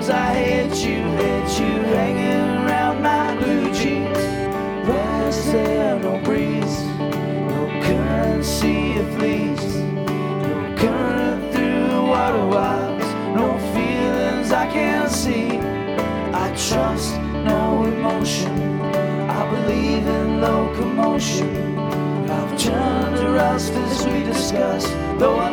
times I hate you hanging around my blue jeans. Why is there no breeze, no currency of fleas, no current through the water wilds, no feelings I can't see. I trust no emotion, I believe in locomotion. I've turned to rust as we discussed, though I